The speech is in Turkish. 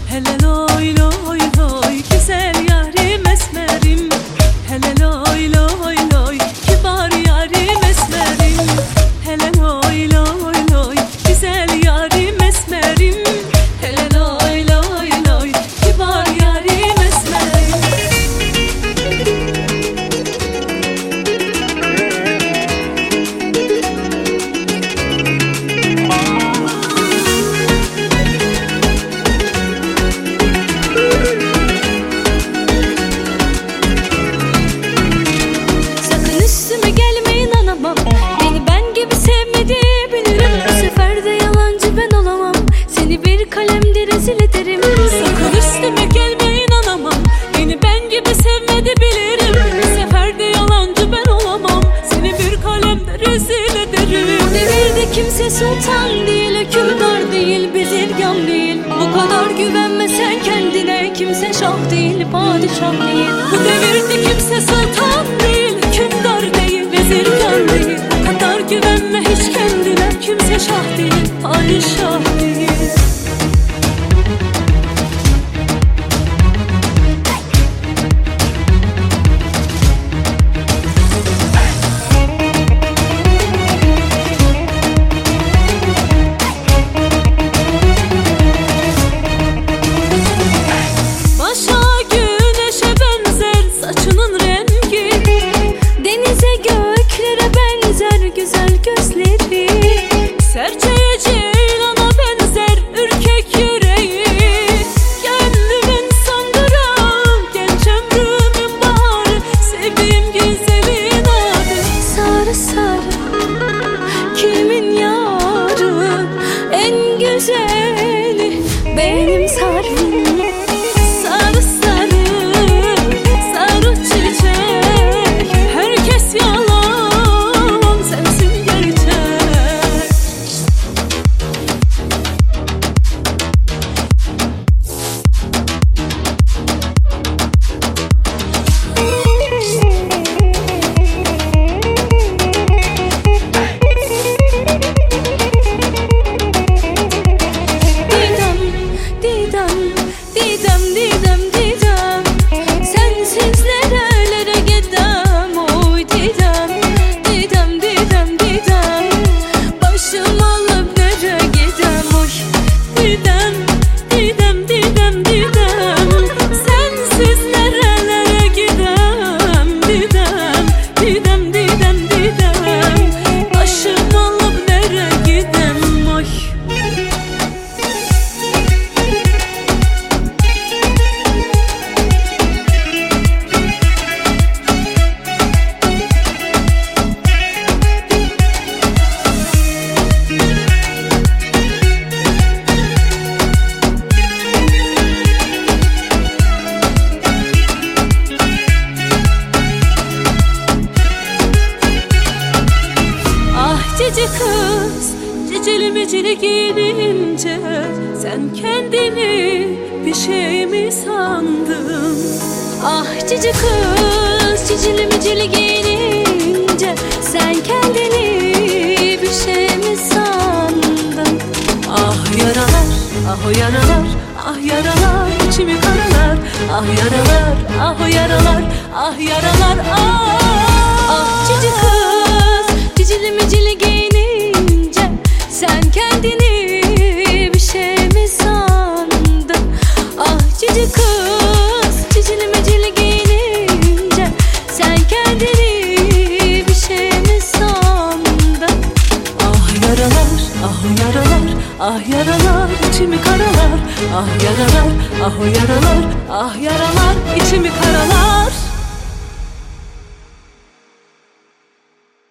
Hele loy loy loy güzel yarim esmerim. Hele loy loy loy kibar yarim esmerim. Hele loy loy loy güzel yarim esmerim. Hele loy loy loy kibar yarim esmerim. Sakın üstüme gelme, inanamam. Beni ben gibi sevmedi bilirim. Bu sefer de yalancı ben olamam. Seni bir kalemde rezil ederim. Sakın üstüme gelme, inanamam. Beni ben gibi sevmedi bilirim. Bu sefer de yalancı ben olamam. Seni bir kalemde rezil ederim. Bu devirde kimse sultan değil, hükümdar değil, bezirgan değil. Bu kadar güvenme sen kendine. Kimse şah değil, padişah değil. Bu devirde kimse sultan değil, hükümdar değil, vezirgan değil. Bu kadar güvenme hiç kendine. Kimse şah değil, padişah değil. Başa güneşe benzer saçının rengi, Denize göklere benzer güzel gözleri. serçeye ceylana benzer ürkek yüreği. Gönlümün sandırağı, genç ömrümün baharı, sevdiğim güzelin adı. Sarı sarı kimin yarı, en güzeli benim sarım. Sarı sarı, sarı çiçek, herkes yalan, sensin gerçek. Didem, Didem, Didem, Didem, Didem. Sensiz nerelere gidem, oy Didem. Didem, Didem, Didem. Başım alıp nereye gidem, oy Didem, Didem, Didem, Didem. Sensiz nerelere gidem, Didem. Didem, Didem, Didem. Başım alıp nereye gidem, oy. Ah cici kız, cicili micili giyinince sen kendini bir şey mi sandın? ah cici kız, cicili micili giyinince sen kendini bir şey mi sandın? Ah yaralar, ah o yaralar, ah yaralar içimi karalar. Ah yaralar, ah o yaralar, ah yaralar, ah. Ah cici kız, cicili micili giyinince sen kendini bir şey mi sandın? Ah cici kız, cicili micili giyinince sen kendini bir şey mi sandın? Ah yaralar, ah o yaralar, ah yaralar içimi karalar. Ah yaralar, ah o yaralar, ah yaralar içimi karalar.